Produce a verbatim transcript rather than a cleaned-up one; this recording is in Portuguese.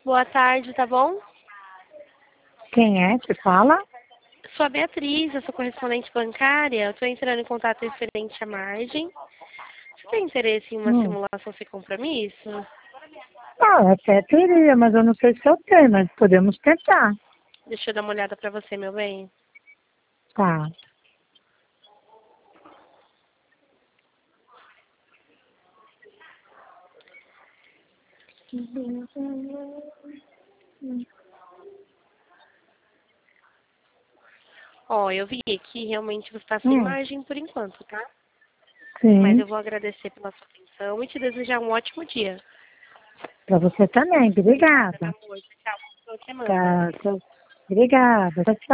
Boa tarde, tá bom? Quem é que fala? Sou a Beatriz, eu sou correspondente bancária. Estou entrando em contato referente à margem. Você tem interesse em uma Hum. simulação sem compromisso? Ah, até teria, mas eu não sei se eu tenho, mas podemos tentar. Deixa eu dar uma olhada para você, meu bem. Tá. Ó, eu vi que realmente você está sem Hum. margem por enquanto, tá? Mas Sim, eu vou agradecer pela sua atenção e te desejar um ótimo dia. pra você também. Obrigada, meu Obrigada. amor. Tchau, boa semana. Tá. Obrigada. Tchau, tchau.